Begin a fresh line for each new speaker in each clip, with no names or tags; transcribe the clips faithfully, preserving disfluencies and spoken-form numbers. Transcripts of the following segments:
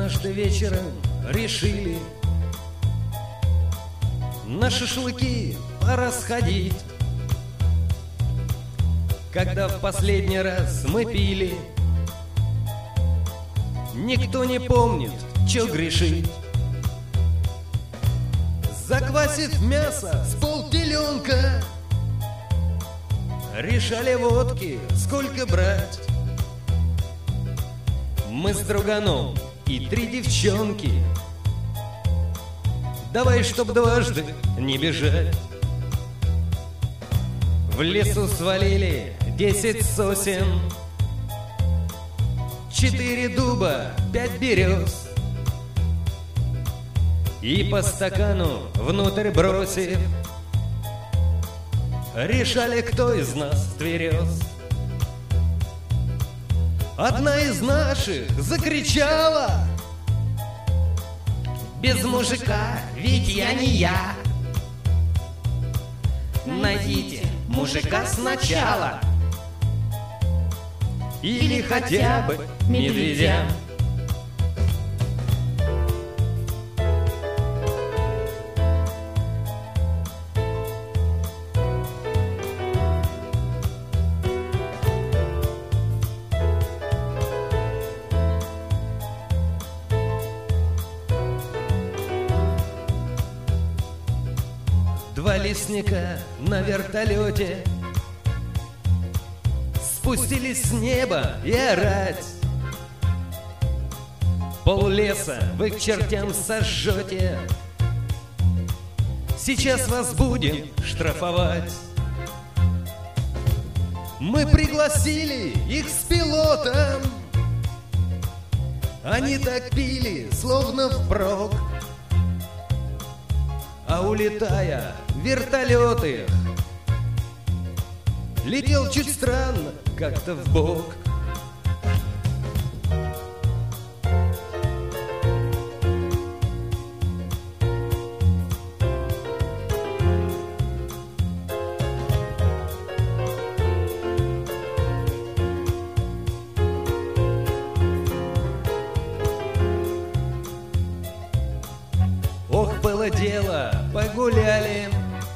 Однажды вечером решили на шашлыки пора сходить. Когда в последний раз мы пили, никто не помнит, чё грешить. Заквасив мясо с полтеленка, решали водки, сколько брать. Мы с друганом и три девчонки, давай, чтоб дважды не бежать. В лесу свалили десять сосен, четыре дуба, пять берез. И по стакану внутрь бросив, решали, кто из нас тверез. Одна из наших закричала: без мужика ведь я не я. Найдите мужика сначала, или хотя бы медведя. Два лесника на вертолете спустились с неба и орать: пол леса вы к чертям сожжете, сейчас вас будем штрафовать. Мы пригласили их с пилотом, они так пили, словно впрок. А улетая, вертолет их летел чуть странно, как-то вбок. Ох, было дело, погуляли,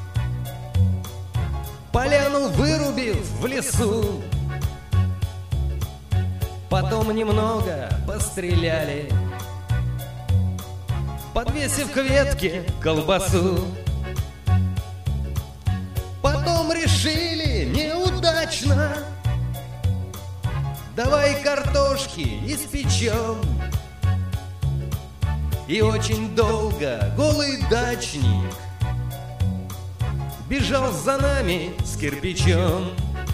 поляну вырубив в лесу, потом немного постреляли, подвесив к ветке колбасу. Потом решили неудачно: давай картошки испечем. И очень долго голый дачник бежал за нами с кирпичом.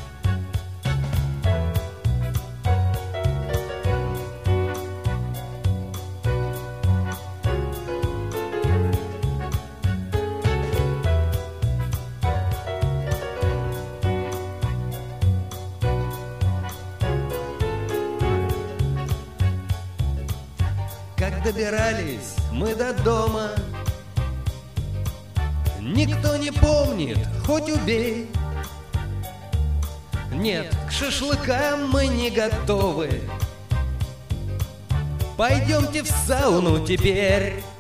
Как добирались мы до дома, никто не помнит, хоть убей. Нет, к шашлыкам мы не готовы, пойдемте в сауну теперь.